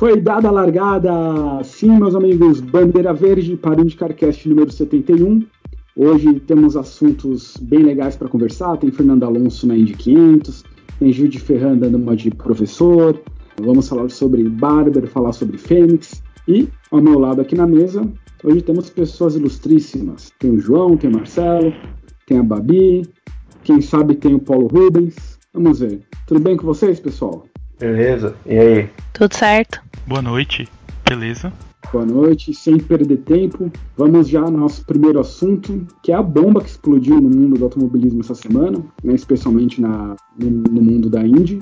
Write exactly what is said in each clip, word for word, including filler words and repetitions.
Foi dada a largada, sim, meus amigos, bandeira verde para o IndyCarCast número setenta e um. Hoje temos assuntos bem legais para conversar. Tem Fernando Alonso na Indy quinhentos, tem Gil de Ferran dando uma de professor. Vamos falar sobre Barber, falar sobre Fênix. E, ao meu lado aqui na mesa, hoje temos pessoas ilustríssimas. Tem o João, tem o Marcelo, tem a Babi, quem sabe tem o Paulo Rubens. Vamos ver. Tudo bem com vocês, pessoal? Beleza, e aí? Tudo certo. Boa noite, beleza? Boa noite, sem perder tempo, vamos já ao nosso primeiro assunto, que é a bomba que explodiu no mundo do automobilismo essa semana, né, especialmente na, no, no mundo da Indy,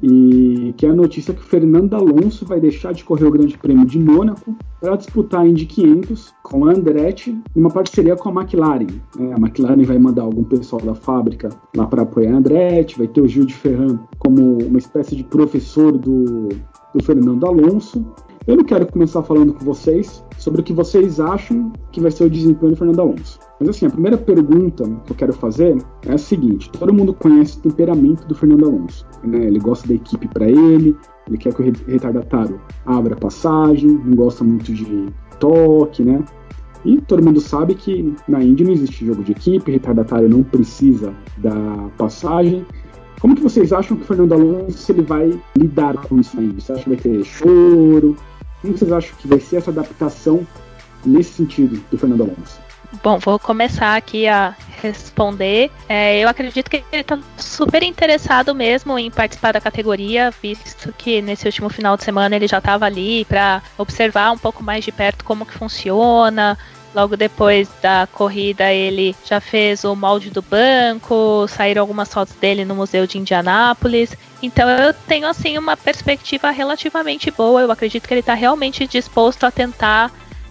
e que é a notícia que o Fernando Alonso vai deixar de correr o Grande Prêmio de Mônaco para disputar a Indy quinhentos com a Andretti, em uma parceria com a McLaren. Né? A McLaren vai mandar algum pessoal da fábrica lá para apoiar a Andretti, vai ter o Gil de Ferran como uma espécie de professor do, do Fernando Alonso. Eu não quero começar falando com vocês sobre o que vocês acham que vai ser o desempenho do Fernando Alonso. Mas assim, a primeira pergunta que eu quero fazer é a seguinte: todo mundo conhece o temperamento do Fernando Alonso, né? Ele gosta da equipe para ele, ele quer que o retardatário abra passagem, não gosta muito de toque, né? E todo mundo sabe que na Indy não existe jogo de equipe, retardatário não precisa da passagem. Como que vocês acham que o Fernando Alonso ele vai lidar com isso aí? Você acha que vai ter choro? Como vocês acham que vai ser essa adaptação nesse sentido do Fernando Alonso? Bom, vou começar aqui a responder. É, eu acredito que ele está super interessado mesmo em participar da categoria, visto que nesse último final de semana ele já estava ali para observar um pouco mais de perto como que funciona. Logo depois da corrida ele já fez o molde do banco, saíram algumas fotos dele no Museu de Indianápolis. Então eu tenho assim uma perspectiva relativamente boa. Eu acredito que ele está realmente disposto a tentar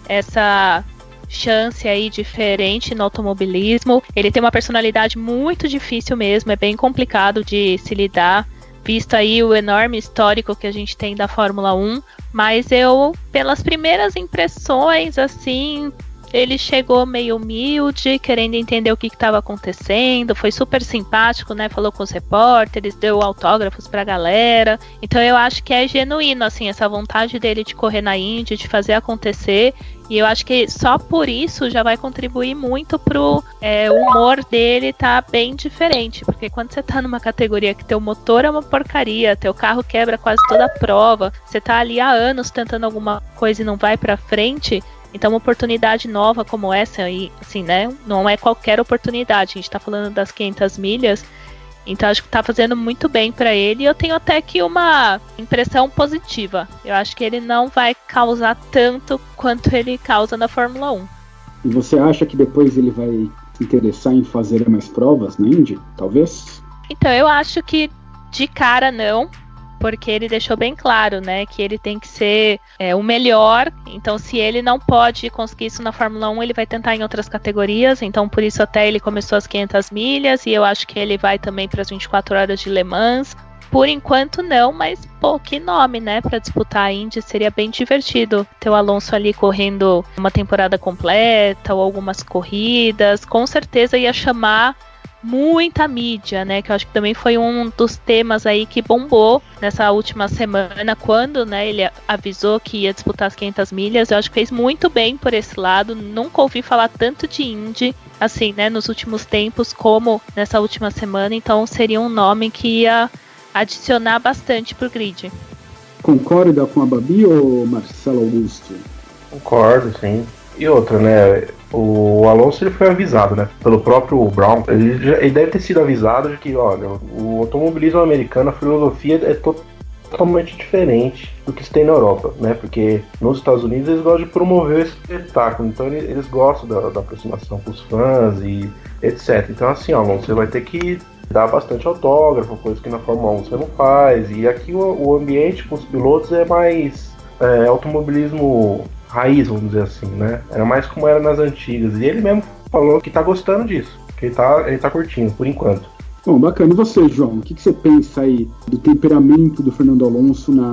essa chance aí diferente no automobilismo. Ele tem uma personalidade muito difícil mesmo, é bem complicado de se lidar, visto aí o enorme histórico que a gente tem da Fórmula um. Mas eu, pelas primeiras impressões, assim, ele chegou meio humilde, querendo entender o que estava acontecendo, foi super simpático, né? Falou com os repórteres, deu autógrafos pra galera. Então eu acho que é genuíno, assim, essa vontade dele de correr na Indy, de fazer acontecer. E eu acho que só por isso já vai contribuir muito pro é, humor dele tá bem diferente. Porque quando você tá numa categoria que teu motor é uma porcaria, teu carro quebra quase toda a prova, você tá ali há anos tentando alguma coisa e não vai pra frente. Então uma oportunidade nova como essa, aí, assim, né, não é qualquer oportunidade, a gente tá falando das quinhentas milhas, então acho que tá fazendo muito bem pra ele, e eu tenho até que uma impressão positiva. Eu acho que ele não vai causar tanto quanto ele causa na Fórmula um. E você acha que depois ele vai se interessar em fazer mais provas na Indy, talvez? Então eu acho que de cara não, porque ele deixou bem claro, né, que ele tem que ser é, o melhor. Então se ele não pode conseguir isso na Fórmula um, ele vai tentar em outras categorias. Então por isso até ele começou as quinhentas milhas, e eu acho que ele vai também para as vinte e quatro horas de Le Mans. Por enquanto não, mas pô, que nome, né, para disputar a Indy. Seria bem divertido ter o Alonso ali correndo uma temporada completa ou algumas corridas. Com certeza ia chamar muita mídia, né, que eu acho que também foi um dos temas aí que bombou nessa última semana, quando, né, ele avisou que ia disputar as quinhentas milhas. Eu acho que fez muito bem por esse lado. Nunca ouvi falar tanto de Indy, assim, né, nos últimos tempos como nessa última semana. Então seria um nome que ia adicionar bastante pro grid. Concorda com a Babi ou Marcelo Augusto? Concordo, sim. E outra, né, o Alonso ele foi avisado, né, pelo próprio Brown. Ele, já, ele deve ter sido avisado de que, olha, o automobilismo americano, a filosofia é to- totalmente diferente do que se tem na Europa, né, porque nos Estados Unidos eles gostam de promover esse espetáculo, então eles, eles gostam da, da aproximação com os fãs e etcétera. Então assim, ó, Alonso, você vai ter que dar bastante autógrafo, coisa que na Fórmula um você não faz, e aqui o, o ambiente com os pilotos é mais é, automobilismo raiz, vamos dizer assim, né? Era mais como era nas antigas. E ele mesmo falou que tá gostando disso, que ele tá, ele tá curtindo, por enquanto. Bom, bacana. E você, João? O que, que você pensa aí do temperamento do Fernando Alonso na,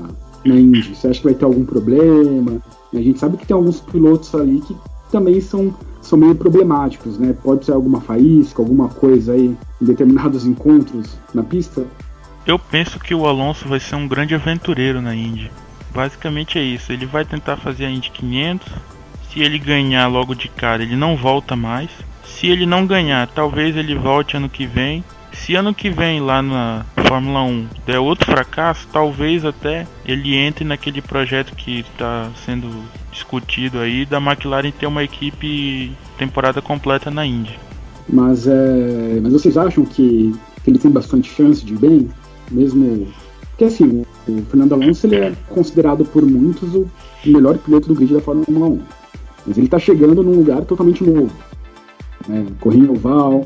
na Indy? Você acha que vai ter algum problema? A gente sabe que tem alguns pilotos ali que também são, são meio problemáticos, né? Pode ser alguma faísca, alguma coisa aí em determinados encontros na pista? Eu penso que o Alonso vai ser um grande aventureiro na Indy. Basicamente é isso, ele vai tentar fazer a Indy quinhentos. Se ele ganhar logo de cara, ele não volta mais. Se ele não ganhar, talvez ele volte ano que vem. Se ano que vem lá na Fórmula um der outro fracasso, talvez até ele entre naquele projeto que está sendo discutido aí da McLaren ter uma equipe temporada completa na Indy. Mas, é, mas vocês acham que, que ele tem bastante chance de ir bem? Mesmo... Porque assim, o, o Fernando Alonso ele é considerado por muitos o melhor piloto do grid da Fórmula um. Mas ele está chegando num lugar totalmente novo. Né? Correr em oval,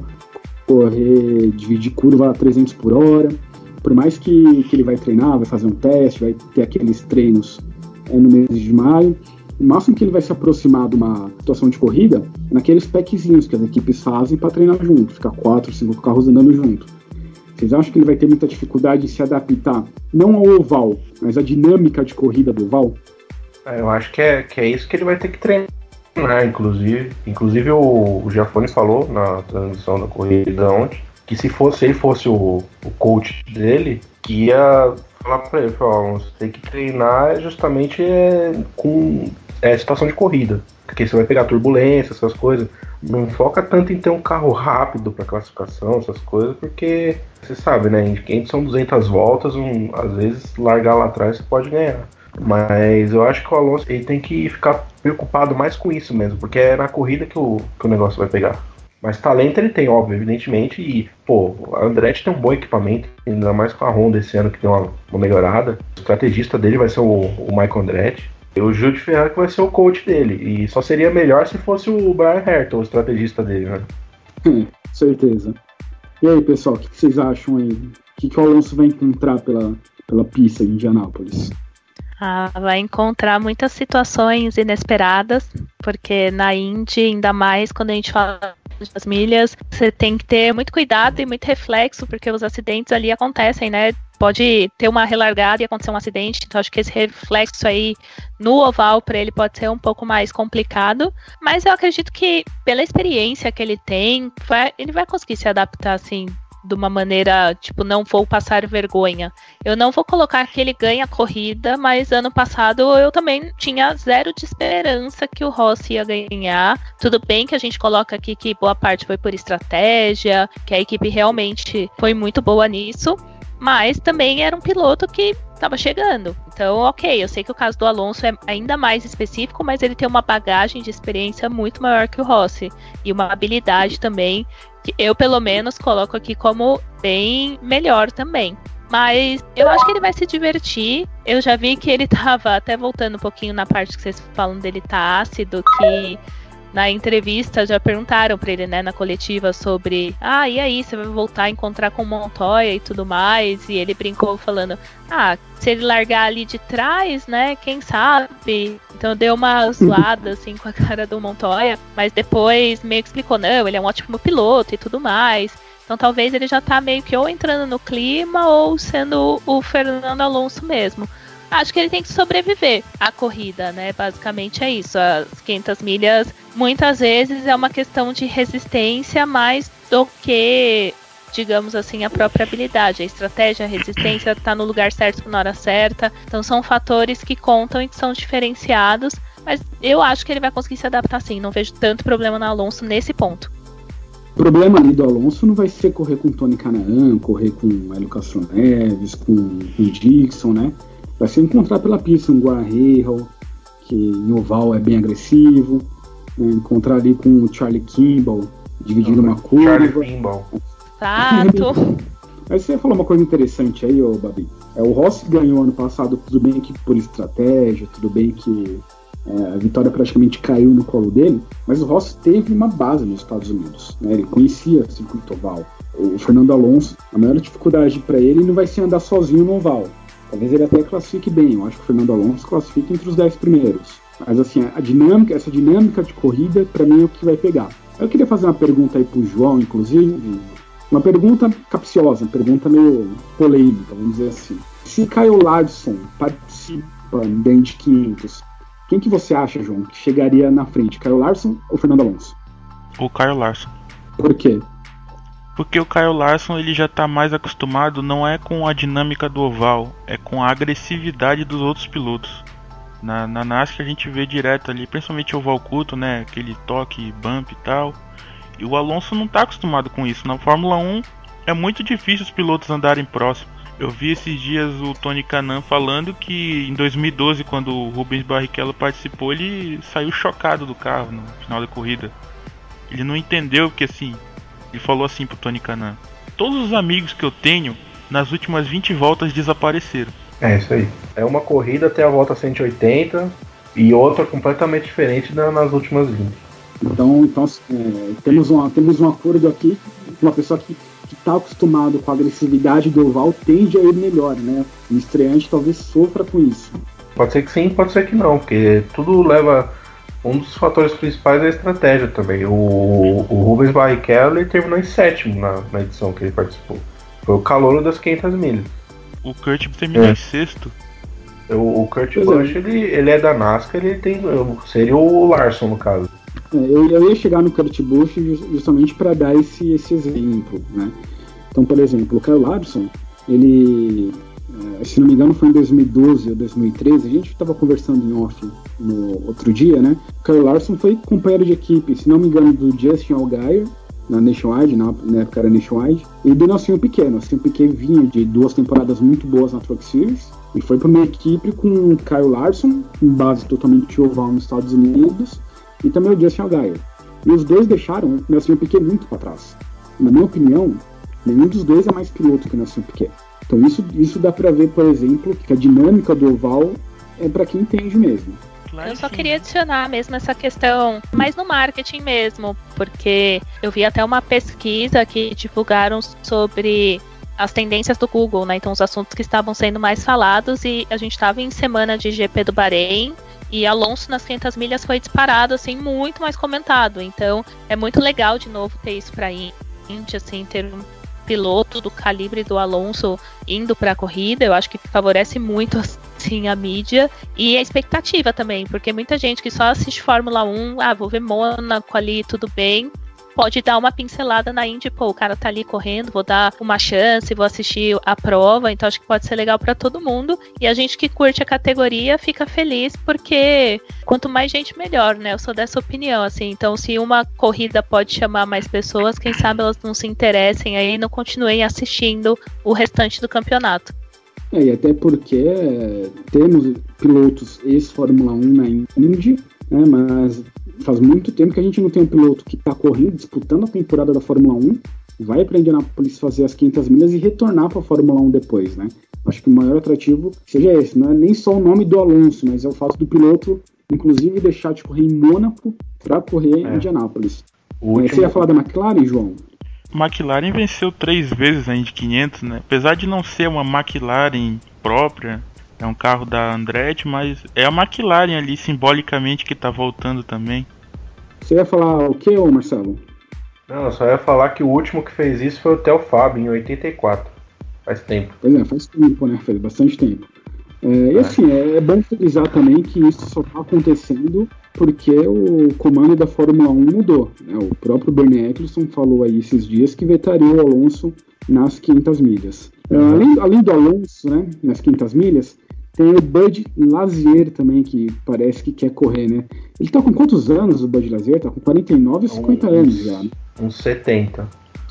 correr, dividir curva a trezentos por hora. Por mais que, que ele vai treinar, vai fazer um teste, vai ter aqueles treinos é, no mês de maio, o máximo que ele vai se aproximar de uma situação de corrida é naqueles packzinhos que as equipes fazem para treinar junto, ficar quatro, cinco carros andando junto. Vocês acham que ele vai ter muita dificuldade em se adaptar, não ao oval, mas à dinâmica de corrida do oval? Eu acho que é, que é isso que ele vai ter que treinar. Né, inclusive, inclusive o, o Giafone falou na transmissão da corrida ontem que se fosse ele fosse o, o coach dele, que ia falar pra ele, ó, você tem que treinar justamente é, com é, situação de corrida, porque você vai pegar turbulência, essas coisas. Não foca tanto em ter um carro rápido para classificação, essas coisas, porque você sabe, né, em são duzentas voltas, um, às vezes largar lá atrás você pode ganhar. Mas eu acho que o Alonso ele tem que ficar preocupado mais com isso mesmo, porque é na corrida que o, que o negócio vai pegar. Mas talento ele tem, óbvio, evidentemente, e, pô, a Andretti tem um bom equipamento, ainda mais com a Honda esse ano que tem uma, uma melhorada. O estrategista dele vai ser o, o Michael Andretti, e o Gil de Ferrari que vai ser o coach dele, e só seria melhor se fosse o Brian Hertel, o estrategista dele, né? Hum, certeza. E aí, pessoal, o que, que vocês acham aí? O que, que o Alonso vai encontrar pela, pela pista de Indianápolis? Ah, vai encontrar muitas situações inesperadas, porque na Indy, ainda mais quando a gente fala das milhas, você tem que ter muito cuidado e muito reflexo, porque os acidentes ali acontecem, né? Pode ter uma relargada e acontecer um acidente, então acho que esse reflexo aí no oval para ele pode ser um pouco mais complicado, mas eu acredito que pela experiência que ele tem, vai, ele vai conseguir se adaptar assim, de uma maneira, tipo, não vou passar vergonha. Eu não vou colocar que ele ganha a corrida, mas ano passado eu também tinha zero de esperança que o Rossi ia ganhar. Tudo bem que a gente coloca aqui que boa parte foi por estratégia, que a equipe realmente foi muito boa nisso, mas também era um piloto que estava chegando. Então, ok, eu sei que o caso do Alonso é ainda mais específico, mas ele tem uma bagagem de experiência muito maior que o Rossi, e uma habilidade também que eu, pelo menos, coloco aqui como bem melhor também. Mas eu acho que ele vai se divertir. Eu já vi que ele tava, até voltando um pouquinho na parte que vocês falam dele tá ácido, que na entrevista já perguntaram pra ele, né, na coletiva sobre, ah, e aí, você vai voltar a encontrar com o Montoya e tudo mais? E ele brincou falando, ah, se ele largar ali de trás, né, quem sabe? Então deu uma zoada, assim, com a cara do Montoya, mas depois meio que explicou, não, ele é um ótimo piloto e tudo mais. Então talvez ele já tá meio que ou entrando no clima ou sendo o Fernando Alonso mesmo. Acho que ele tem que sobreviver à corrida, né? Basicamente é isso. As quinhentas milhas, muitas vezes, é uma questão de resistência mais do que, digamos assim, a própria habilidade. A estratégia, a resistência, tá no lugar certo na hora certa. Então são fatores que contam e que são diferenciados. Mas eu acho que ele vai conseguir se adaptar sim. Não vejo tanto problema no Alonso nesse ponto. O problema ali do Alonso não vai ser correr com o Tony Kanaan, correr com o Hélio Castro Neves, com o Dixon, né? Vai ser encontrar pela pista um Guarreiro, que em oval é bem agressivo, né? Encontrar ali com o Charlie Kimball, dividindo uma curva. Charlie Kimball. Exato. Aí você falou uma coisa interessante aí, ô Babi. É, o Rossi ganhou ano passado, tudo bem que por estratégia, tudo bem que é, a vitória praticamente caiu no colo dele, mas o Rossi teve uma base nos Estados Unidos, né? Ele conhecia o circuito oval. O Fernando Alonso, a maior dificuldade para ele não vai ser andar sozinho no oval. Talvez ele até classifique bem, eu acho que o Fernando Alonso classifica entre os dez primeiros. Mas assim, a dinâmica, essa dinâmica de corrida, para mim é o que vai pegar. Eu queria fazer uma pergunta aí pro João, inclusive, uma pergunta capciosa, uma pergunta meio polêmica, vamos dizer assim. Se Kyle Larson participa da Indy quinhentos, quem que você acha, João, que chegaria na frente, Kyle Larson ou Fernando Alonso? O Kyle Larson. Por quê? Porque o Kyle Larson ele já tá mais acostumado, não é com a dinâmica do oval, é com a agressividade dos outros pilotos. Na, na NASCAR a gente vê direto ali, principalmente o oval curto, né, aquele toque, bump e tal. E o Alonso não tá acostumado com isso. Na Fórmula um é muito difícil os pilotos andarem próximos. Eu vi esses dias o Tony Kanaan falando que em dois mil e doze, quando o Rubens Barrichello participou, ele saiu chocado do carro no final da corrida. Ele não entendeu que assim, ele falou assim pro Tony Kanaan: todos os amigos que eu tenho nas últimas vinte voltas desapareceram. É isso aí. É uma corrida até a volta cento e oitenta e outra completamente diferente na, nas últimas vinte. Então, então é, temos, uma, temos um acordo aqui, uma pessoa que está acostumado com a agressividade do oval tende a ir melhor, né? O estreante talvez sofra com isso. Pode ser que sim, pode ser que não, porque tudo leva... Um dos fatores principais é a estratégia também. O, o Rubens Barrichello ele terminou em sétimo na, na edição que ele participou. Foi o calouro das quinhentas milhas. O Kurt terminou é. em sexto. O, o Kurt Busch, ele, ele é da NASCAR, ele tem, seria o Larson no caso. É, eu, eu ia chegar no Kurt Busch justamente para dar esse, esse exemplo, né? Então, por exemplo, o Kyle Larson, ele, se não me engano, foi em dois mil e doze ou dois mil e treze, a gente estava conversando em off no outro dia, né? O Kyle Larson foi companheiro de equipe, se não me engano, do Justin Allgaier, na Nationwide, na, na época era Nationwide, e do Nelsinho Piquet. Nelsinho Piquet vinha de duas temporadas muito boas na Truck Series, e foi para uma equipe com o Kyle Larson, com base totalmente oval nos Estados Unidos, e também o Justin Allgaier. E os dois deixaram o Nelsinho Piquet muito para trás. Na minha opinião, nenhum dos dois é mais piloto que o Nelsinho Piquet. Então isso, isso dá para ver, por exemplo, que a dinâmica do oval é para quem entende mesmo. Eu só queria adicionar mesmo essa questão, mais no marketing mesmo, porque eu vi até uma pesquisa que divulgaram sobre as tendências do Google, né? Então os assuntos que estavam sendo mais falados, e a gente estava em semana de G P do Bahrein, e Alonso nas quinhentas milhas foi disparado, assim, muito mais comentado. Então é muito legal de novo ter isso pra Indy, assim, ter um piloto do calibre do Alonso indo para a corrida. Eu acho que favorece muito assim a mídia e a expectativa também, porque muita gente que só assiste Fórmula um, ah, vou ver Mônaco ali, tudo bem, pode dar uma pincelada na Indy, pô, o cara tá ali correndo, vou dar uma chance, vou assistir a prova, então acho que pode ser legal para todo mundo, e a gente que curte a categoria fica feliz, porque quanto mais gente melhor, né? Eu sou dessa opinião, assim, então se uma corrida pode chamar mais pessoas, quem sabe elas não se interessem aí e não continuem assistindo o restante do campeonato. É, e até porque é, temos pilotos ex-Fórmula um na Indy, né, mas faz muito tempo que a gente não tem um piloto que está correndo, disputando a temporada da Fórmula um, vai para Indianápolis fazer as quinhentas milhas e retornar para a Fórmula um depois, né? Acho que o maior atrativo seja esse, não é nem só o nome do Alonso, mas é o fato do piloto, inclusive, deixar de correr em Mônaco para correr em é. Indianápolis. Último... Você ia falar da McLaren, João? McLaren venceu três vezes a Indy quinhentos, né? Apesar de não ser uma McLaren própria, é um carro da Andretti, mas é a McLaren ali simbolicamente que tá voltando também. Você ia falar o que, ô Marcelo? Não, eu só ia falar que o último que fez isso foi o Theo Fábio, em oitenta e quatro. Faz tempo. Pois é, faz tempo, né? Faz bastante tempo. É, é. E assim, é, é bom frisar também que isso só tá acontecendo porque o comando da Fórmula um mudou, né? O próprio Bernie Eccleston falou aí esses dias que vetaria o Alonso nas quinhentas milhas. Uhum. Além, além do Alonso, né, nas quinhentas milhas, tem o Bud Lazier também, que parece que quer correr, né? Ele tá com quantos anos, o Bud Lazier? Tá com quarenta e nove ou cinquenta uns, anos já, né? Uns setenta.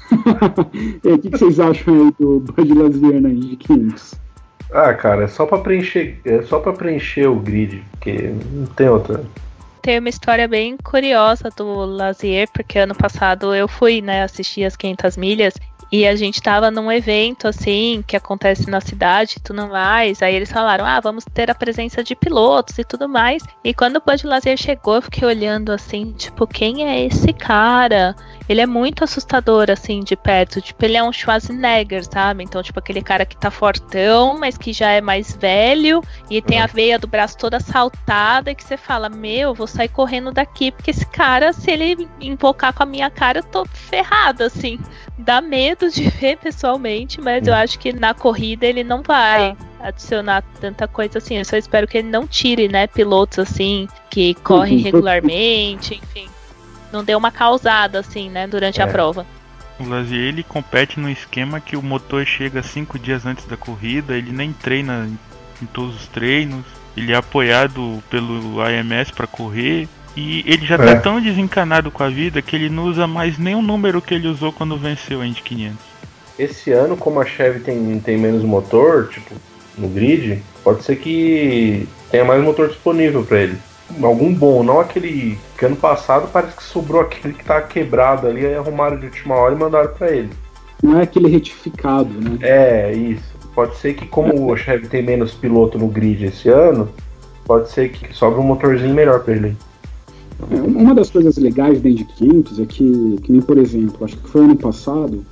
E aí, o que, que vocês acham aí do Bud Lazier na Indy quinhentos? Ah, cara, é só pra preencher, é só pra preencher o grid, porque não tem outra. Tem uma história bem curiosa do Lazier, porque ano passado eu fui, né, assistir as quinhentas milhas, e a gente tava num evento, assim, que acontece na cidade e tudo mais. Aí eles falaram, ah, vamos ter a presença de pilotos e tudo mais. E quando o Bud Lazier chegou, eu fiquei olhando, assim, tipo, quem é esse cara? Ele é muito assustador, assim, de perto. Tipo, ele é um Schwarzenegger, sabe? Então, tipo, aquele cara que tá fortão, mas que já é mais velho. E tem a veia do braço toda saltada. E que você fala, meu, vou sair correndo daqui. Porque esse cara, se ele invocar com a minha cara, eu tô ferrada, assim. Dá medo de ver pessoalmente, mas eu acho que na corrida ele não vai adicionar tanta coisa assim. Eu só espero que ele não tire, né, pilotos assim que correm regularmente, enfim, não dê uma causada assim, né, durante é. a prova. O Lazier, ele compete num esquema que o motor chega cinco dias antes da corrida, ele nem treina em todos os treinos, ele é apoiado pelo A M S para correr, e ele já é. tá tão desencanado com a vida que ele não usa mais nenhum número que ele usou quando venceu a Indy quinhentos. Esse ano, como a Chevy tem, tem menos motor, tipo, no grid, pode ser que tenha mais motor disponível para ele. Algum bom, não aquele que ano passado parece que sobrou aquele que tá quebrado ali, aí arrumaram de última hora e mandaram para ele. Não é aquele retificado, né? É, isso. Pode ser que como o Chevy tem menos piloto no grid esse ano, pode ser que sobre um motorzinho melhor para ele. É, uma das coisas legais da Indy quinhentos é que, que nem por exemplo, acho que foi ano passado,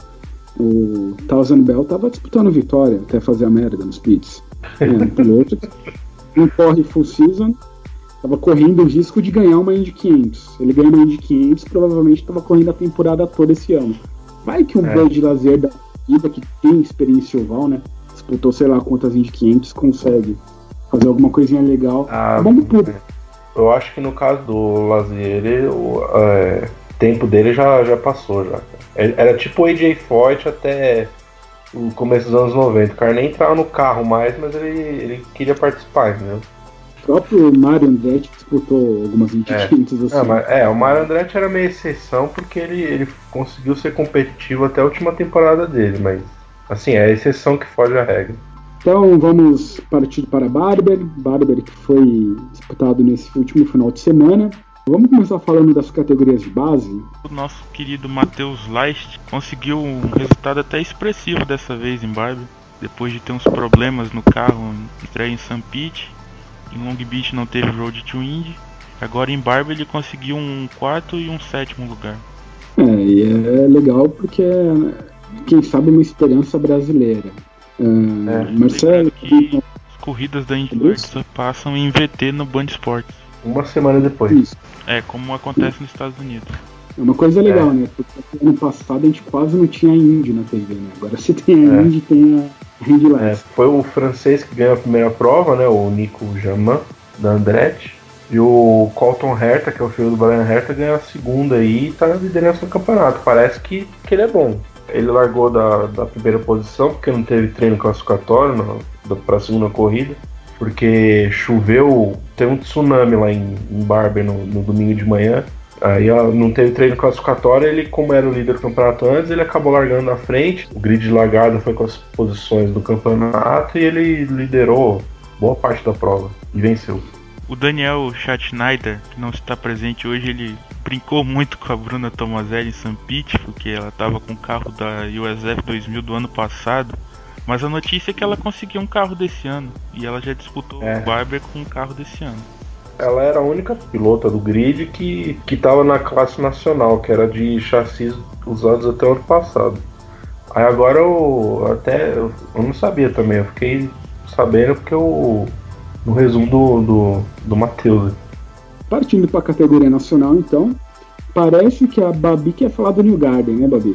o Townsend Bell tava disputando vitória até fazer a merda nos pits. É, um piloto não corre full season, tava correndo o risco de ganhar uma Indy quinhentos. Ele ganhou uma Indy quinhentos, provavelmente tava correndo a temporada toda esse ano. Vai que um é. Bud Lazier da vida que tem experiência oval, né? Disputou sei lá quantas Indy quinhentos, consegue fazer alguma coisinha legal. Ah, Vamos tudo. Eu acho que no caso do Lazier, ele, o é, tempo dele já, já passou já. Era tipo o A J Foyt até o começo dos anos noventa. O cara nem entrava no carro mais, mas ele, ele queria participar, entendeu? O próprio Mario Andretti disputou algumas Indy quinhentos é. assim. É, mas, é, o Mario Andretti era meio exceção porque ele, ele conseguiu ser competitivo até a última temporada dele, mas assim, é a exceção que foge à regra. Então vamos partir para Barber, Barber que foi disputado nesse último final de semana. Vamos começar falando das categorias de base. O nosso querido Matheus Leist conseguiu um resultado até expressivo dessa vez em Barber, depois de ter uns problemas no carro, estreia em San Pete, em Long Beach não teve Road to Indy, agora em Barber ele conseguiu um quarto e um sétimo lugar. É, e é legal porque é, quem sabe, uma esperança brasileira. Uh, é, Marcelo, que as corridas da Indy só passam em V T no Band Sports. Uma semana depois. Isso. É, como acontece nos Estados Unidos. É uma coisa legal, é. né? Porque ano passado a gente quase não tinha Indy na T V, né? Agora se tem a é. Indy, tem a Indy Lights. É, foi o francês que ganhou a primeira prova, né? O Nico Jamin, da Andretti. E o Colton Herta, que é o filho do Brian Herta, ganhou a segunda aí e tá na liderança do campeonato. Parece que, que ele é bom. Ele largou da, da primeira posição porque não teve treino classificatório para a segunda corrida, porque choveu, teve um tsunami lá em, em Barber no, no domingo de manhã, aí ó, não teve treino classificatório. Ele, como era o líder do campeonato antes, ele acabou largando na frente, o grid de largada foi com as posições do campeonato e ele liderou boa parte da prova e venceu. O Daniel Schatzschneider, que não está presente hoje, ele brincou muito com a Bruna Tomazelli em San Pete, porque ela estava com o carro da U S F dois mil do ano passado, mas a notícia é que ela conseguiu um carro desse ano, e ela já disputou é. o Barber com um carro desse ano. Ela era a única pilota do grid que estava na classe nacional, que era de chassis usados até o ano passado. Aí agora eu até eu não sabia também, eu fiquei sabendo porque eu no resumo do, do, do Matheus. Partindo para a categoria nacional, então, parece que a Babi quer falar do New Garden, né, Babi?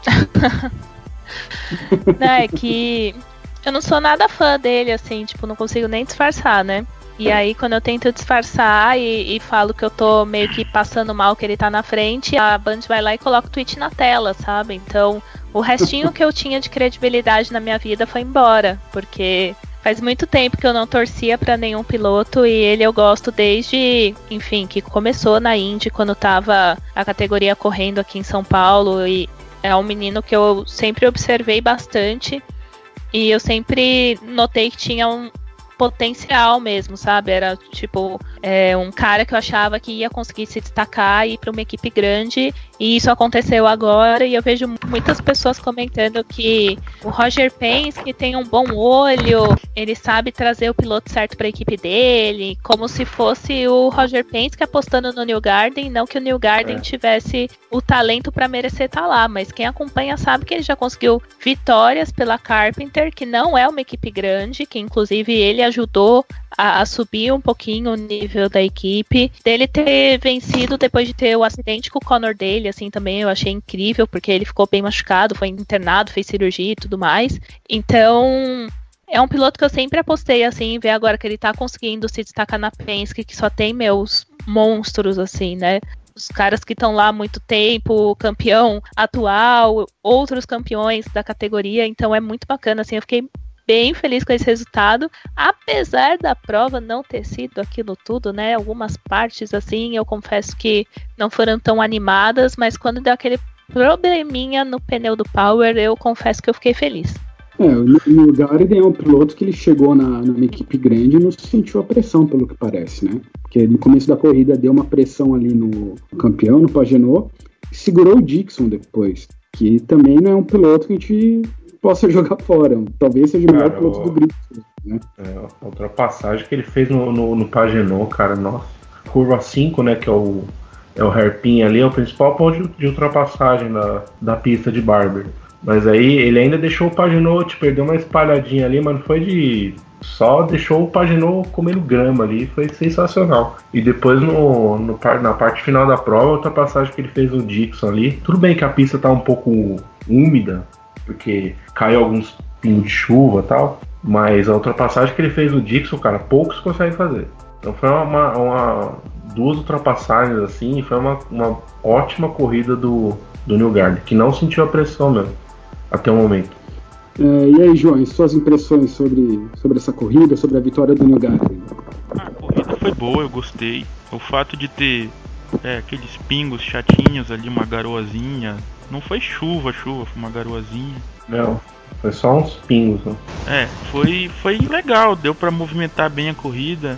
Não, é que eu não sou nada fã dele, assim, tipo, não consigo nem disfarçar, né? E aí, quando eu tento disfarçar e, e falo que eu tô meio que passando mal, que ele tá na frente, a Band vai lá e coloca o tweet na tela, sabe? Então, o restinho que eu tinha de credibilidade na minha vida foi embora, porque faz muito tempo que eu não torcia pra nenhum piloto e ele eu gosto desde, enfim, que começou na Indy, quando tava a categoria correndo aqui em São Paulo, e é um menino que eu sempre observei bastante e eu sempre notei que tinha um potencial mesmo, sabe? Era tipo é, um cara que eu achava que ia conseguir se destacar e ir para uma equipe grande, e isso aconteceu agora. E eu vejo muitas pessoas comentando que o Roger Penske tem um bom olho, ele sabe trazer o piloto certo para a equipe dele, como se fosse o Roger Penske apostando no Newgarden, não que o Newgarden é. tivesse o talento para merecer estar lá, mas quem acompanha sabe que ele já conseguiu vitórias pela Carpenter, que não é uma equipe grande, que inclusive ele ajudou a, a subir um pouquinho o nível da equipe, dele ter vencido depois de ter o acidente com o Conor Daly, assim, também eu achei incrível, porque ele ficou bem machucado, foi internado, fez cirurgia e tudo mais. Então é um piloto que eu sempre apostei, assim, ver agora que ele tá conseguindo se destacar na Penske, que só tem meus monstros, assim, né? os caras que estão lá há muito tempo, o campeão atual, outros campeões da categoria, então é muito bacana, assim, eu fiquei bem feliz com esse resultado, apesar da prova não ter sido aquilo tudo, né, algumas partes, assim, eu confesso que não foram tão animadas, mas quando deu aquele probleminha no pneu do Power, eu confesso que eu fiquei feliz. É, o Garden é um piloto que ele chegou na, numa equipe grande e não sentiu a pressão, pelo que parece, né? Porque no começo da corrida deu uma pressão ali no campeão, no Pagenot, e segurou o Dixon depois, que também não é um piloto que a gente possa jogar fora. Talvez seja o melhor cara, piloto o... do grid, né? É, a ultrapassagem que ele fez no, no, no Pagenot, cara, nossa. Curva cinco, né, que é o, é o hairpin ali, é o principal ponto de ultrapassagem da, da pista de Barber. Mas aí ele ainda deixou o Pagenot, perdeu uma espalhadinha ali, mas não foi de... Só deixou o Pagenot comendo grama ali, foi sensacional. E depois no, no, na parte final da prova, a ultrapassagem que ele fez no Dixon ali, tudo bem que a pista tá um pouco úmida, porque caiu alguns pingos de chuva e tal, mas a ultrapassagem que ele fez no Dixon, cara, poucos conseguem fazer. Então foi uma, uma duas ultrapassagens assim, e foi uma, uma ótima corrida do, do Newgarden, que não sentiu a pressão mesmo, até o momento. É, e aí, João, suas impressões sobre, sobre essa corrida, sobre a vitória do Newgarden? A corrida foi boa, eu gostei. O fato de ter é, aqueles pingos chatinhos ali, uma garoazinha. Não foi chuva, chuva, foi uma garoazinha. Não, foi só uns pingos. Né? É, foi, foi legal, deu pra movimentar bem a corrida.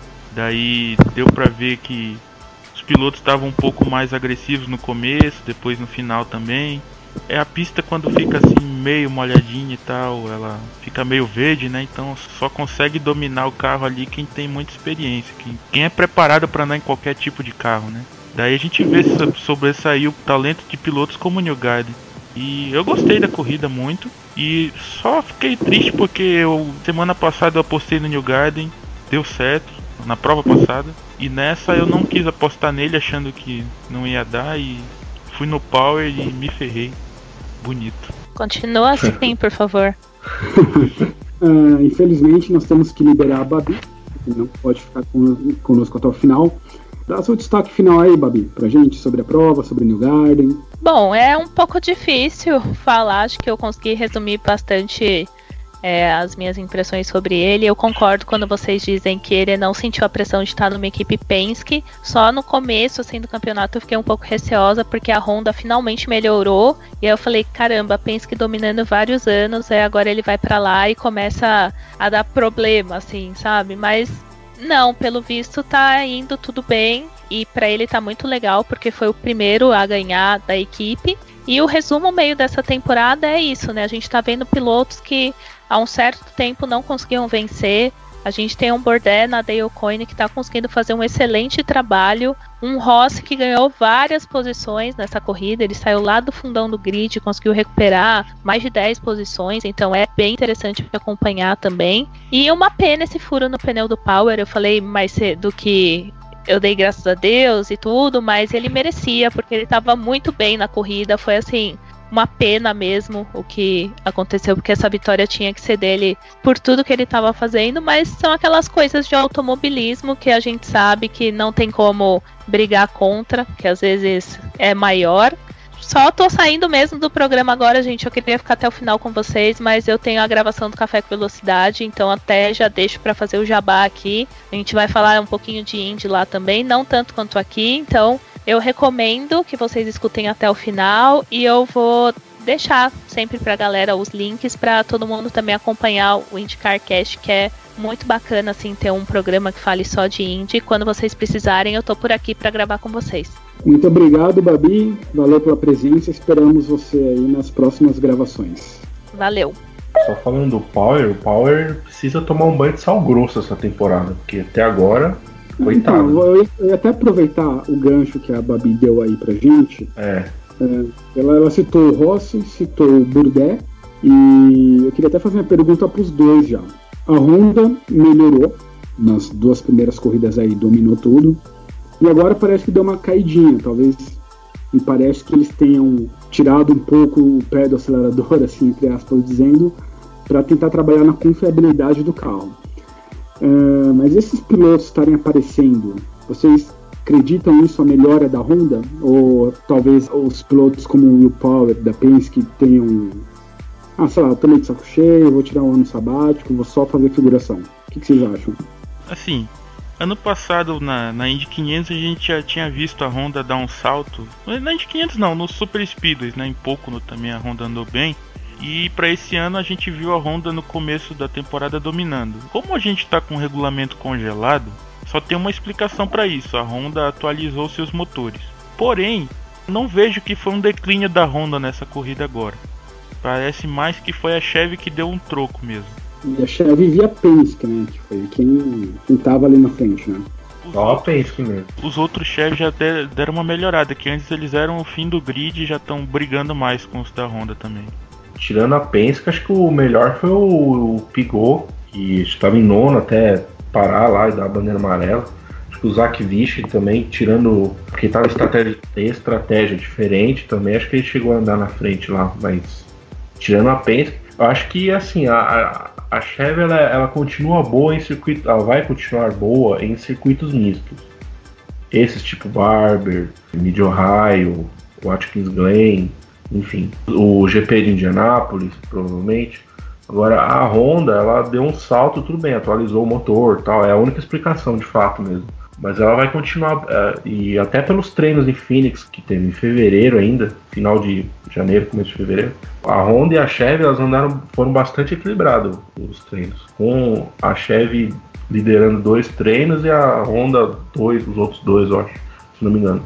Daí deu pra ver que os pilotos estavam um pouco mais agressivos no começo, depois no final também. É a pista quando fica assim meio molhadinha e tal, ela fica meio verde, né? Então só consegue dominar o carro ali quem tem muita experiência, quem, quem é preparado para andar em qualquer tipo de carro, né? Daí a gente vê sobressair o talento de pilotos como o Newgarden. E eu gostei da corrida muito. E só fiquei triste porque eu, semana passada eu apostei no Newgarden, deu certo, na prova passada. E nessa eu não quis apostar nele achando que não ia dar e fui no Power e me ferrei. Bonito. Continua assim, por favor. uh, infelizmente nós temos que liberar a Babi, que não pode ficar conosco até o final. Dá seu destaque final aí, Babi, pra gente, sobre a prova, sobre o Newgarden. Bom, é um pouco difícil falar, acho que eu consegui resumir bastante é, as minhas impressões sobre ele. Eu concordo quando vocês dizem que ele não sentiu a pressão de estar numa equipe Penske. Só no começo assim, do campeonato eu fiquei um pouco receosa, porque a Honda finalmente melhorou. E aí eu falei, caramba, Penske dominando vários anos, aí agora ele vai pra lá e começa a, a dar problema, assim, sabe? Mas não, pelo visto tá indo tudo bem. E pra ele tá muito legal, porque foi o primeiro a ganhar da equipe. E o resumo meio dessa temporada é isso, né? A gente tá vendo pilotos que há um certo tempo não conseguiam vencer. A gente tem um Bourdais na Dale Coyne que está conseguindo fazer um excelente trabalho. Um Rossi que ganhou várias posições nessa corrida. Ele saiu lá do fundão do grid, conseguiu recuperar mais de dez posições. Então é bem interessante de acompanhar também. E uma pena esse furo no pneu do Power. Eu falei mais cedo que eu dei graças a Deus e tudo, mas ele merecia, porque ele estava muito bem na corrida. Foi assim, uma pena mesmo o que aconteceu, porque essa vitória tinha que ser dele por tudo que ele estava fazendo, mas são aquelas coisas de automobilismo que a gente sabe que não tem como brigar contra, que às vezes é maior. Só tô saindo mesmo do programa agora, gente. Eu queria ficar até o final com vocês, mas eu tenho a gravação do Café com Velocidade, então até já deixo para fazer o jabá aqui. A gente vai falar um pouquinho de Indy lá também, não tanto quanto aqui, então eu recomendo que vocês escutem até o final e eu vou deixar sempre pra galera os links para todo mundo também acompanhar o IndyCar Cast, que é muito bacana assim ter um programa que fale só de Indy. Quando vocês precisarem, eu tô por aqui para gravar com vocês. Muito obrigado, Babi. Valeu pela presença. Esperamos você aí nas próximas gravações. Valeu. Só falando do Power, o Power precisa tomar um banho de sal grosso essa temporada, porque até agora, coitado. Então, eu ia, eu ia até aproveitar o gancho que a Babi deu aí pra gente. É. É, ela, ela citou o Rossi, citou o Bourdais, e eu queria até fazer uma pergunta pros dois já. A Honda melhorou nas duas primeiras corridas aí, dominou tudo. E agora parece que deu uma caidinha, talvez me parece que eles tenham tirado um pouco o pé do acelerador, assim, entre aspas, dizendo, para tentar trabalhar na confiabilidade do carro. Uh, mas esses pilotos estarem aparecendo, vocês acreditam nisso a melhora da Honda? Ou talvez os pilotos como o Will Power da Penske tenham, ah, sei lá, eu também de saco cheio, eu vou tirar um ano sabático, vou só fazer figuração. O que, que vocês acham? Assim, ano passado na, na Indy quinhentos a gente já tinha visto a Honda dar um salto. Na Indy quinhentos não, nos Super Speedways, né? Em Pocono também a Honda andou bem. E para esse ano a gente viu a Honda no começo da temporada dominando. Como a gente está com o regulamento congelado, só tem uma explicação para isso: a Honda atualizou seus motores. Porém, não vejo que foi um declínio da Honda nessa corrida agora. Parece mais que foi a Chevy que deu um troco mesmo. E a Chevy via Penske, né? Que foi quem, quem tava ali na frente, né? Só a Penske mesmo. Os outros Chevy já deram uma melhorada, que antes eles eram o fim do grid e já estão brigando mais com os da Honda também. Tirando a Penske, acho que o melhor foi o, o Pigot, que estava em nono até parar lá e dar a bandeira amarela. Acho que o Zach Vish também, tirando, porque estava estratégia, estratégia diferente também, acho que ele chegou a andar na frente lá, mas tirando a Penske, eu acho que assim, a, a, a Chevy ela, ela continua boa em circuito, ela vai continuar boa em circuitos mistos. Esses tipo Barber, Mid-Ohio, Watkins Glen, enfim, o G P de Indianápolis, provavelmente. Agora, a Honda, ela deu um salto, tudo bem, atualizou o motor, tal, é a única explicação de fato mesmo. Mas ela vai continuar, uh, e até pelos treinos em Phoenix, que teve em fevereiro ainda, final de janeiro, começo de fevereiro, a Honda e a Chevy, elas andaram, foram bastante equilibrados os treinos, com a Chevy liderando dois treinos e a Honda dois, os outros dois, eu acho, se não me engano.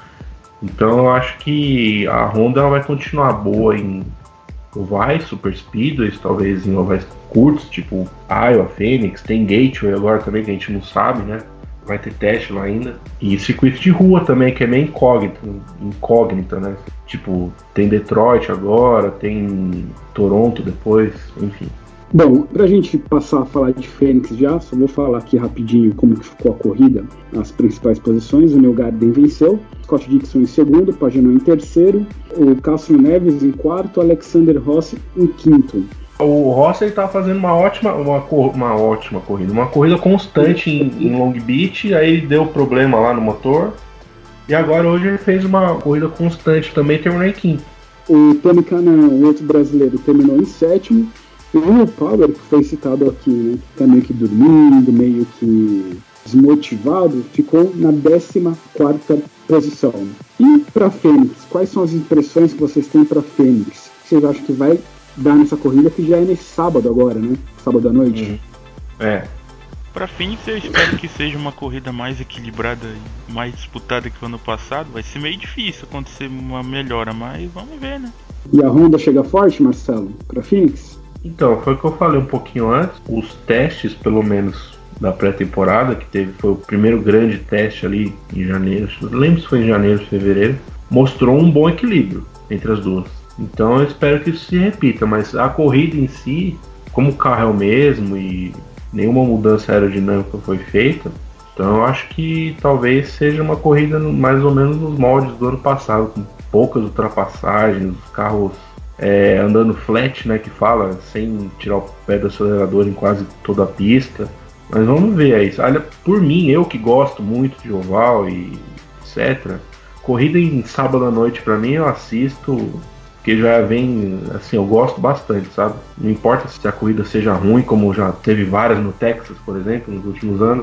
Então eu acho que a Honda ela vai continuar boa em ovais, super speedways, talvez em ovais curtos, tipo Iowa, Phoenix, tem Gateway agora também que a gente não sabe, né? Vai ter teste lá ainda. E circuito de rua também, que é meio incógnito, incógnita, né? Tipo, tem Detroit agora, tem Toronto depois, enfim. Bom, pra gente passar a falar de Phoenix já, só vou falar aqui rapidinho como que ficou a corrida, as principais posições. O Newgarden venceu, Scott Dixon em segundo, Pagenaud em terceiro, o Carson Neves em quarto, Alexander Rossi em quinto. O Rossi ele tá fazendo uma ótima, uma, uma ótima corrida, uma corrida constante em, em Long Beach, aí ele deu problema lá no motor, e agora hoje ele fez uma corrida constante também, terminou em quinto. O Tony Kanaan, o outro brasileiro, terminou em sétimo. E o Will Power, que foi citado aqui, né, que tá meio que dormindo, meio que desmotivado, ficou na décima quarta posição. E para Fênix, quais são as impressões que vocês têm para Fênix? Vocês acham que vai dar nessa corrida, que já é nesse sábado agora, né? Sábado à noite? Uhum. É. Para Phoenix eu espero que seja uma corrida mais equilibrada e mais disputada que o ano passado. Vai ser meio difícil acontecer uma melhora, mas vamos ver, né? E a Honda chega forte, Marcelo, para Phoenix? Então, foi o que eu falei um pouquinho antes. Os testes, pelo menos, da pré-temporada, que teve, foi o primeiro grande teste ali em janeiro, não lembro se foi em janeiro ou fevereiro, mostrou um bom equilíbrio entre as duas. Então eu espero que isso se repita, mas a corrida em si, como o carro é o mesmo e nenhuma mudança aerodinâmica foi feita, então eu acho que talvez seja uma corrida mais ou menos nos moldes do ano passado, com poucas ultrapassagens, os carros é, andando flat, né, que fala, sem tirar o pé do acelerador em quase toda a pista. Mas vamos ver aí. Olha, por mim, eu que gosto muito de oval e etcétera, corrida em sábado à noite pra mim eu assisto, porque já vem, assim, eu gosto bastante, sabe? Não importa se a corrida seja ruim, como já teve várias no Texas, por exemplo, nos últimos anos,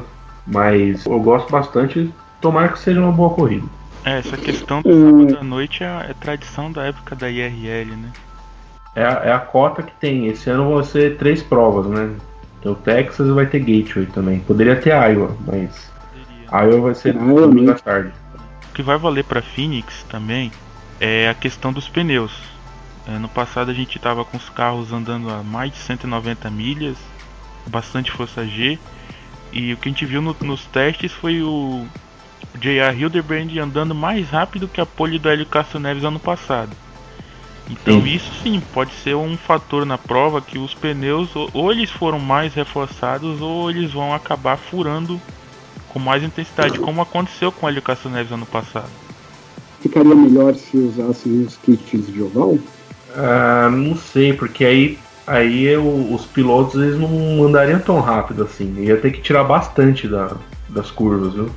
mas eu gosto bastante, tomara que seja uma boa corrida. É, essa questão do sábado à noite é, é tradição da época da I R L, né? É a, é a cota que tem. Esse ano vão ser três provas, né? Tem o Texas e vai ter Gateway também. Poderia ter Iowa, mas Poderia. Iowa vai ser domingo à tarde. O que vai valer para Phoenix também é a questão dos pneus. Ano passado a gente estava com os carros andando a mais de cento e noventa milhas, bastante força G, e o que a gente viu no, nos testes foi o J R Hildebrand andando mais rápido que a pole do Hélio Castro Neves ano passado. Então sim. Isso sim pode ser um fator na prova, que os pneus ou, ou eles foram mais reforçados ou eles vão acabar furando com mais intensidade, como aconteceu com o Hélio Castro Neves ano passado. Ficaria melhor se usassem os kits de oval? Ah, não sei, porque aí, aí eu, os pilotos eles não andariam tão rápido assim. Ia ter que tirar bastante da, das curvas, viu?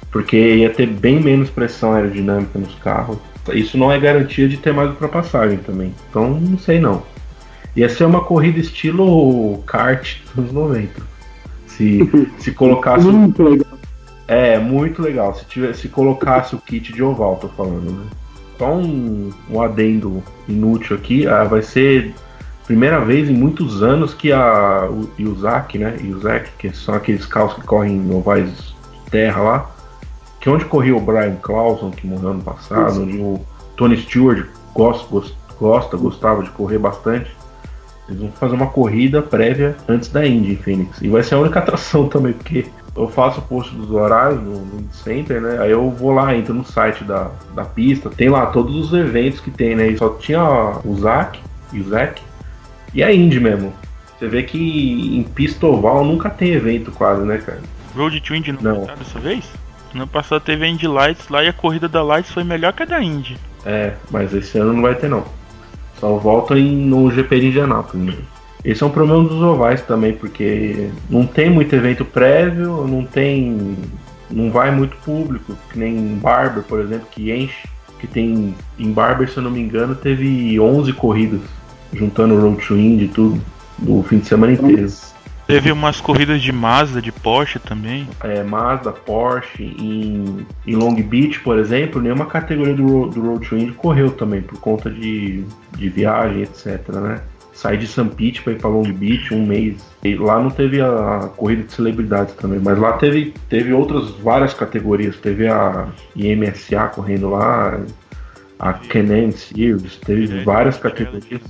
porque ia ter bem menos pressão aerodinâmica nos carros. Isso não é garantia de ter mais ultrapassagem também. Então, não sei não. Ia ser uma corrida estilo kart dos anos noventa. Se, se colocasse... Muito legal. É, muito legal. Se, tivesse, se colocasse o kit de oval, tô falando, né? Só um, um adendo inútil aqui. Ah, vai ser a primeira vez em muitos anos que a o Yuzaki, né? Yuzaki, que são aqueles carros que correm em ovais de terra lá, que onde corria o Brian Clauson, que morreu ano passado, Sim. onde o Tony Stewart gosta, gosta, gostava de correr bastante. Eles vão fazer uma corrida prévia antes da Indy em Phoenix. E vai ser a única atração também, porque eu faço o post dos horários no, no Indy Center, né? Aí eu vou lá, entro no site da, da pista, tem lá todos os eventos que tem, né? E só tinha o Zac e o Zac e a Indy mesmo. Você vê que em pista oval nunca tem evento quase, né, cara? Road to Indy não, não. Tá dessa vez? No passado teve a Indy Lights lá e a corrida da Lights foi melhor que a da Indy. É, mas esse ano não vai ter não. Só volta em, no G P de Indianápolis mesmo. Esse é um problema dos ovais também, porque não tem muito evento prévio, não tem. Não vai muito público, que nem em Barber, por exemplo, que enche. Que tem. Em Barber, se eu não me engano, teve onze corridas, juntando o Road to Indy e tudo, do fim de semana inteiro. Teve umas corridas de Mazda, de Porsche também. É, Mazda, Porsche, em, em Long Beach, por exemplo, nenhuma categoria do, do Road to Indy correu também, por conta de, de viagem, etcétera, né? Saí de San Pete para ir para Long Beach um mês. E lá não teve a, a corrida de celebridades também, mas lá teve, teve outras várias categorias. Teve a I M S A correndo lá, a Can-Am Series, teve Pirelli, várias categorias.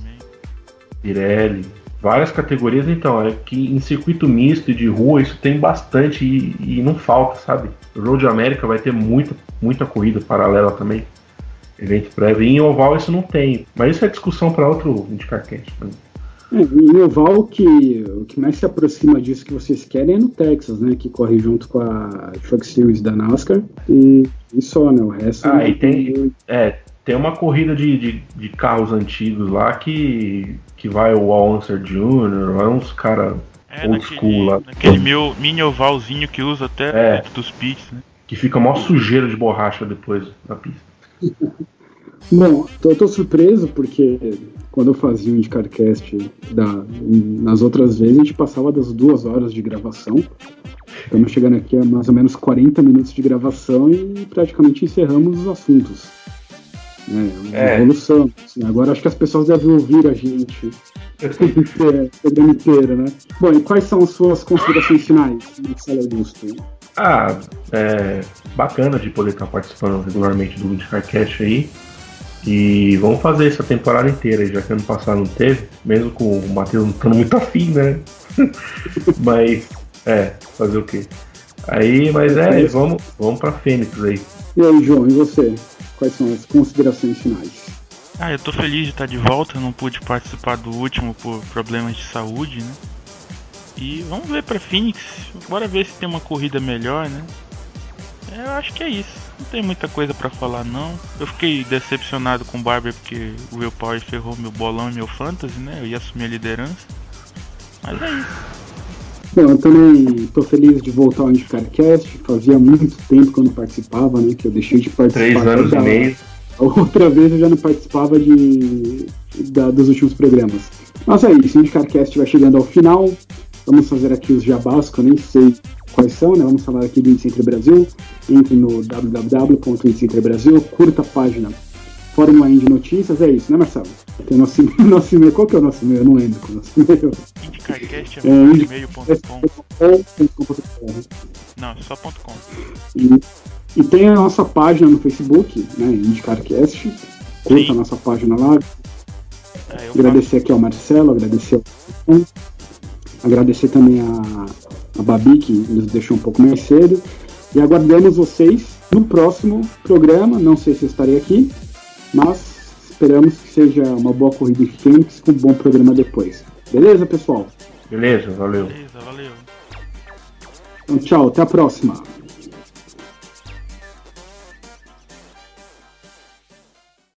Pirelli. Várias categorias, então, é que em circuito misto e de rua isso tem bastante e, e não falta, sabe? O Road America vai ter muita, muita corrida paralela também, evento prévio, e em oval isso não tem, mas isso é discussão para outro IndyCarCast também. É, em oval, que, o que mais se aproxima disso que vocês querem é no Texas, né, que corre junto com a Truck Series da NASCAR, e, e só, né, o resto... Ah, e tem... É, tem uma corrida de, de, de carros antigos lá que, que vai o Al Unser Júnior, vai uns caras é, old school lá. Aquele meu mini ovalzinho que usa até é, dentro dos pits, né? Que fica mó sujeira de borracha depois da pista. Bom, tô, tô surpreso porque quando eu fazia o IndyCarCast da, nas outras vezes, a gente passava das duas horas de gravação. Estamos chegando aqui a mais ou menos quarenta minutos de gravação e praticamente encerramos os assuntos. É, uma é. evolução. Assim, agora acho que as pessoas devem ouvir a gente o programa inteiro, né? Bom, e quais são as suas considerações finais, Marcelo Augusto? Ah, é bacana de poder estar participando regularmente do IndyCarCast aí. E vamos fazer essa temporada inteira, já que ano passado não teve, mesmo com o Matheus não estando muito afim, né? Mas, é, fazer o quê? Aí, mas é, vamos, vamos pra Fênix aí. E aí, João, e você? Quais são as considerações finais? Ah, eu tô feliz de estar de volta, eu não pude participar do último por problemas de saúde, né? E vamos ver pra Phoenix, bora ver se tem uma corrida melhor, né? Eu acho que é isso, não tem muita coisa pra falar não. Eu fiquei decepcionado com o Barber porque o Will Power ferrou meu bolão e meu fantasy, né? Eu ia assumir a liderança, mas é isso. Bom, eu também tô feliz de voltar ao IndyCarCast. Fazia muito tempo que eu não participava, né? Que eu deixei de participar. Três anos e meio. Outra vez eu já não participava de, da, dos últimos programas. Mas é isso, o IndyCarCast vai chegando ao final. Vamos fazer aqui os jabás, que eu nem sei quais são, né? Vamos falar aqui do IndyCenter Brasil. Entre no w w w ponto indycenter brasil, curta a página Fórmula Indy Notícias, é isso, né, Marcelo? Tem o nosso, nosso e-mail. Qual que é o nosso e-mail? Eu não lembro qual é o nosso e-mail. IndyCarCast é e-mail ponto com. Não, só ponto .com. E, e tem a nossa página no Facebook, né, IndyCarCast. Curta Sim. a nossa página lá. É, agradecer faço. aqui ao Marcelo, agradecer ao agradecer também a, a Babi, que nos deixou um pouco mais cedo. E aguardamos vocês no próximo programa. Não sei se eu estarei aqui, mas esperamos que seja uma boa corrida em Phoenix com um bom programa depois. Beleza, pessoal? Beleza, valeu. Beleza, valeu. Então, tchau, até a próxima.